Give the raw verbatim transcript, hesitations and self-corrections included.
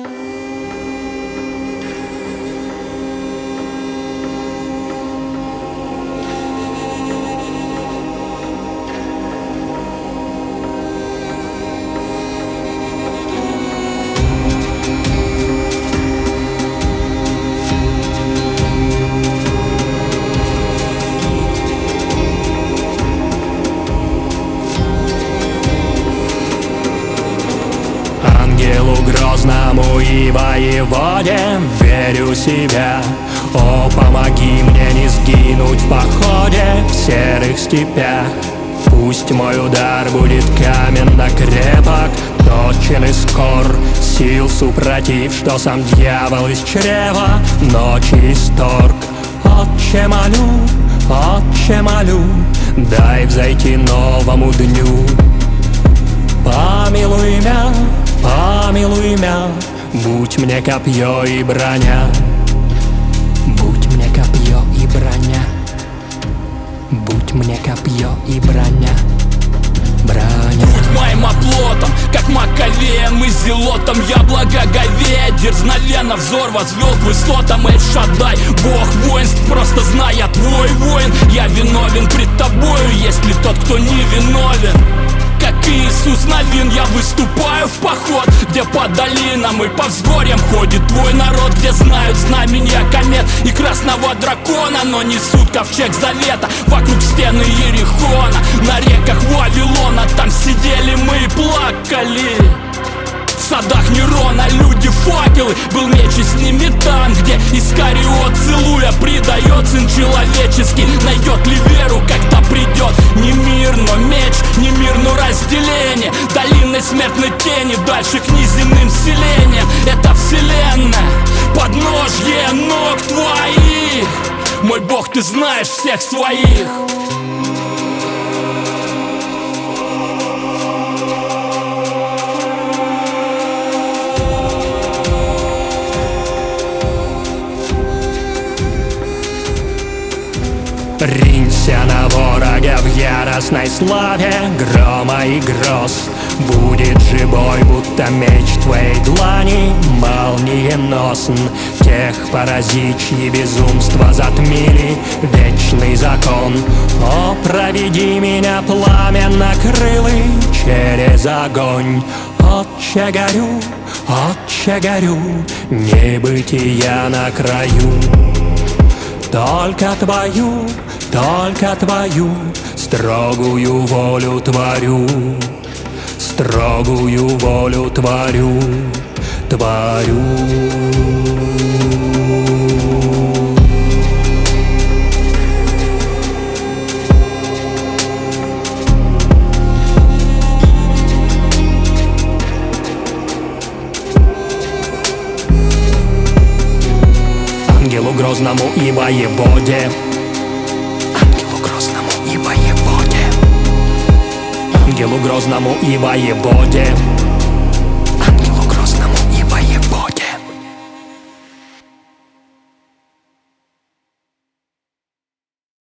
Ангелу грозному и воеводе верю себя. О, помоги мне не сгинуть в походе в серых степях. Пусть мой удар будет каменно крепок, точен и скор, сил супротив, что сам дьявол из чрева ночи исторг. Отче молю, Отче молю, дай взойти новому дню. Помилуй мя, помилуй мя, будь мне копье и броня. Будь мне копье и броня. Будь мне копье и броня. Броня. Будь моим оплотом, как Маковеем и Зелотом. Я благоговея, дерзновенно взор возвел к высотам. Эль-Шаддай, Бог воинств, просто знай, я твой воин. Я виновен пред тобою, есть ли тот, кто не виновен. Как Иисус Навин, я выступаю в поход, где по долинам и по взгорьям ходит твой народ, где знают знамения комет и красного дракона, но несут ковчег завета вокруг стены Иерихона. На реках Вавилона там сидели мы и плакали. В садах Нерона люди факелы, был меч и с ними там, где Искариот, целуя, предает сын человеческий. Найдет ли веру, когда придет не мир, но меч, не мир, но разделение долины смертной тени, дальше к неземным селениям. Это вселенная, подножье ног твоих. Мой Бог, ты знаешь всех своих. Ринься на ворога в яростной славе грома и гроз. Будет же бой, будто меч твоей длани молниеносен. Тех поразить, чьи безумства затмили вечный закон. О, проведи меня пламенно крылый через огонь. Отче горю, Отче горю, небытия на краю. Только твою, только твою строгую волю творю. Строгую волю творю, творю. Ангелу грозному и воеводе, ангелу грозному и воеводе, ангелу грозному и воеводе.